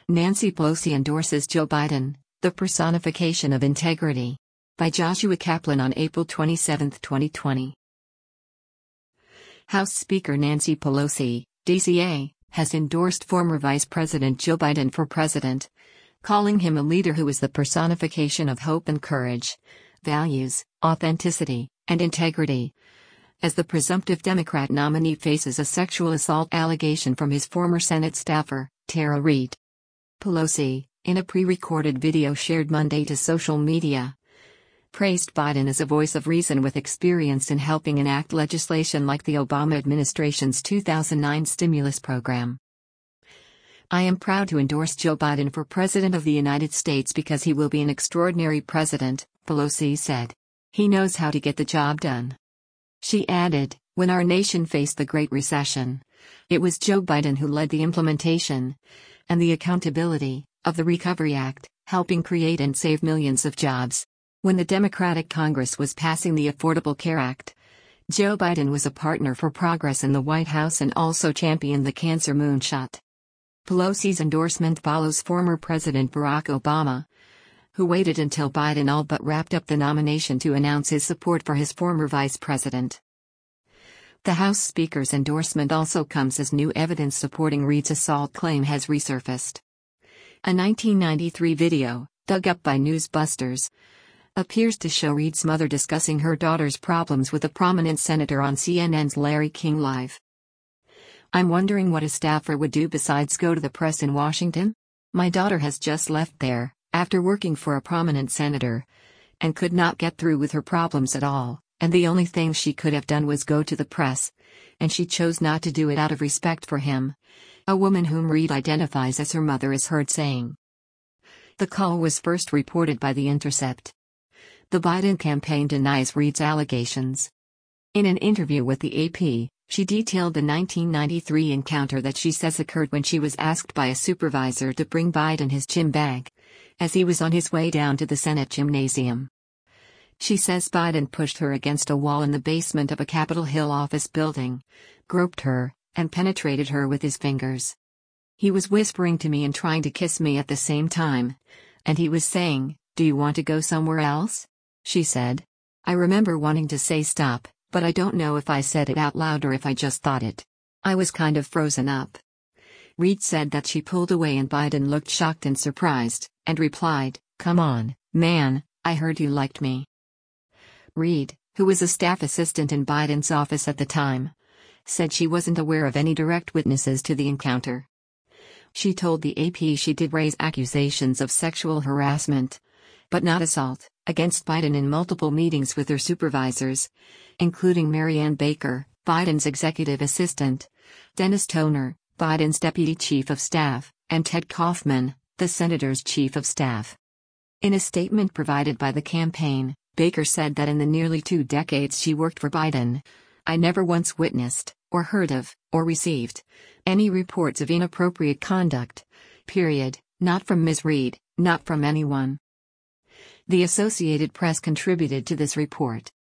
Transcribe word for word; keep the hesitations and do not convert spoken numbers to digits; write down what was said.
Nancy Pelosi endorses Joe Biden, the personification of integrity. By Joshua Kaplan on April twenty-seventh, twenty twenty. House Speaker Nancy Pelosi, D C A, has endorsed former Vice President Joe Biden for president, calling him a leader who is the personification of hope and courage, values, authenticity, and integrity. As the presumptive Democrat nominee faces a sexual assault allegation from his former Senate staffer, Tara Reade. Pelosi, in a pre-recorded video shared Monday to social media, praised Biden as a voice of reason with experience in helping enact legislation like the Obama administration's two thousand nine stimulus program. "I am proud to endorse Joe Biden for President of the United States because he will be an extraordinary president," Pelosi said. "He knows how to get the job done." She added, "When our nation faced the Great Recession, it was Joe Biden who led the implementation and the accountability of the Recovery Act, helping create and save millions of jobs. When the Democratic Congress was passing the Affordable Care Act, Joe Biden was a partner for progress in the White House and also championed the cancer moonshot." Pelosi's endorsement follows former President Barack Obama, who waited until Biden all but wrapped up the nomination to announce his support for his former vice president. The House Speaker's endorsement also comes as new evidence supporting Reade's assault claim has resurfaced. A nineteen ninety-three video, dug up by Newsbusters, appears to show Reade's mother discussing her daughter's problems with a prominent senator on C N N's Larry King Live. "I'm wondering what a staffer would do besides go to the press in Washington? My daughter has just left there, after working for a prominent senator, and could not get through with her problems at all, and the only thing she could have done was go to the press, and she chose not to do it out of respect for him," a woman whom Reade identifies as her mother is heard saying. The call was first reported by The Intercept. The Biden campaign denies Reade's allegations. In an interview with the A P, she detailed the nineteen ninety-three encounter that she says occurred when she was asked by a supervisor to bring Biden his gym bag, as he was on his way down to the Senate gymnasium. She says Biden pushed her against a wall in the basement of a Capitol Hill office building, groped her, and penetrated her with his fingers. "He was whispering to me and trying to kiss me at the same time, and he was saying, 'Do you want to go somewhere else?'" she said. "I remember wanting to say stop, but I don't know if I said it out loud or if I just thought it. I was kind of frozen up." Reade said that she pulled away and Biden looked shocked and surprised, and replied, "Come on, man, I heard you liked me." Reade, who was a staff assistant in Biden's office at the time, said she wasn't aware of any direct witnesses to the encounter. She told the A P she did raise accusations of sexual harassment, but not assault, against Biden in multiple meetings with her supervisors, including Marianne Baker, Biden's executive assistant, Dennis Toner, Biden's deputy chief of staff, and Ted Kaufman, the senator's chief of staff. In a statement provided by the campaign, Baker said that in the nearly two decades she worked for Biden, "I never once witnessed, or heard of, or received any reports of inappropriate conduct. Period, not from Miz Reade, not from anyone." The Associated Press contributed to this report.